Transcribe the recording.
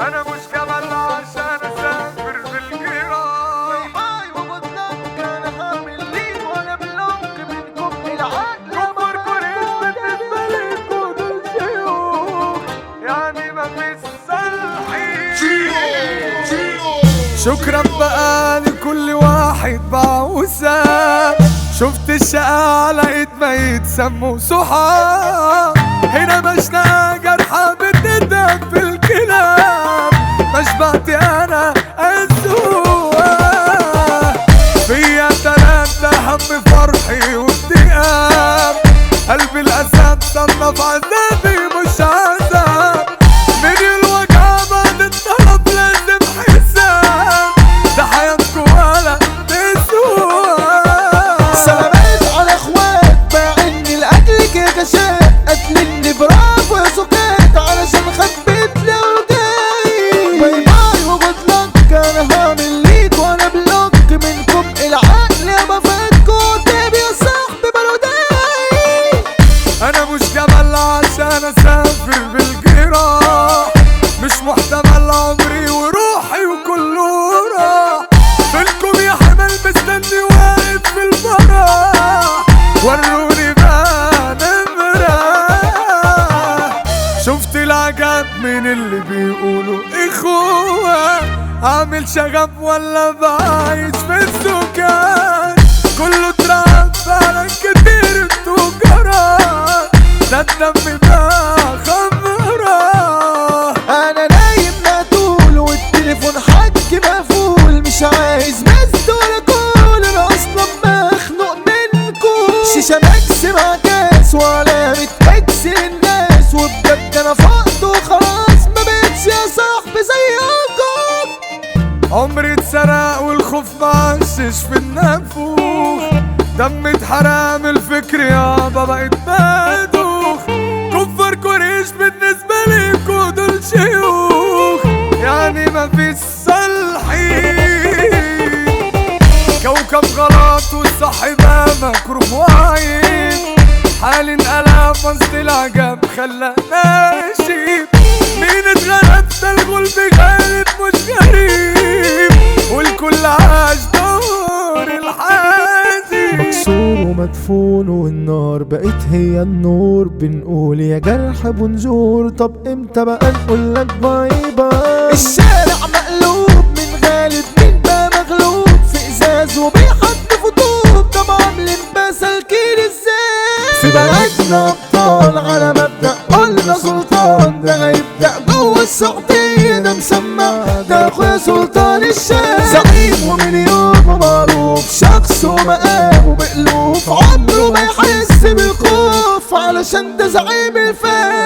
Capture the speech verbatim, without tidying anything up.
انا مش جبل عشان اسافر بالجيران. باي وبطلك انا هعمل ليك وانا بلوك منكم العقل. كبر كوريش بالنسبة ليكوا دول شيوخ، يعني مفيش صالحين. شكرا بقى لكل واحد باع وساب، شفت الشقة لقيت ميت سموا صحاب. هنا مشنقة جرحى بتندب في الكلام، مشبعت انا السواق. فيا تلاتة هم فرحي واكتئاب، قلبي الاسد صنف عذابي مش عذاب. من الوجع بعد الطلب لازم حساب، ده حياتكوا ولا تسوى. سلامات على اخوات باعني لاجل كاشات، قتلني برافو يا سكات علشان خبيت لو جاي. باي باي وبطلك انا هعمل ليك وانا بلوك منكم العقل. يا بفاتكوا تبي يا صاحبي بلوداي. انا مش جبل عشان اسافر بالجراح، مش محتمل عمري وروحي وكله راح. فينكم يا حمل مستني واقف في الفرح، وروني بقى نمرة. شفت العجب من اللي بيقولوا اخوة، عامل شغب ولا بعيش في السكان. كله اترعب فعلا كتير التجارات، ده الدم ده خمرة. انا نايم مقتول والتليفون حجي مقفول، مش عايز مزد ولا كول، انا اصلا مخنوق منكم. شيشة ماكس مع كاس وعلامة اكس للناس، وبجد انا فقد وخلاص ما بقتش يا صاحبي زيكم. عمري اتسرق والخوف معشش في النافوخ، دم اتحرق من الفكر يابا بقيت بدوخ. كفر كوريش بالنسبة ليكوا دول شيوخ، يعني مفيش صالحين. كوكب غلط والصح بقى مكروه وعين، حالي انقلب وسط العجب خلى ناشف. مين اتغلب ده الغلب غالب مش غريب، والكل عاش دور الحازم. مكسور ومدفون والنار بقت هي النور، بنقول يا جرح بنزور. طب امتى بقى نقول لك باي باي؟ الشارع مقلوب من غالب، مين بقى مغلوب في ازاز وبيحط فطوب. طب عاملين بسالكين ازاي في بلدنا ابطال على مبدأ قلنا سلطان. ده هيبدأ جوه السعودية، ده مسمى ده اخويا سلطان الشام. زعيم ومن يوم معروف، شخص ومقام ومألوف، عمره ما يحس بالخوف علشان ده زعيم الفام.